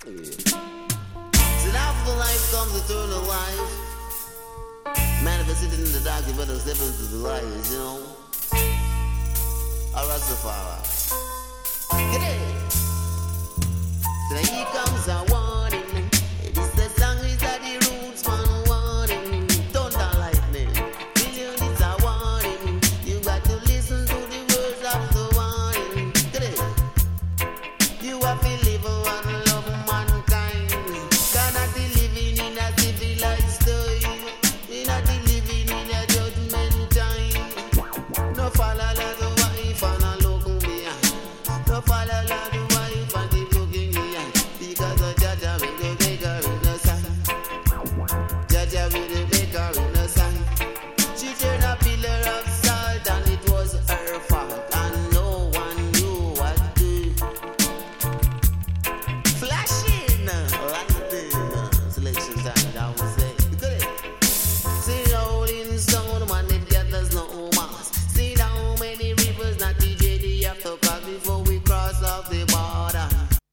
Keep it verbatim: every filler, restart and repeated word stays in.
See, after life comes eternal life. Manifested in the dark, you better step into the light, you know. Arastafari. Get it. So here comes a warning. This the song is at the roots, man, warning. Thunder lightning. Million is a warning. You got to listen to the words of the warning. Get it. You have to live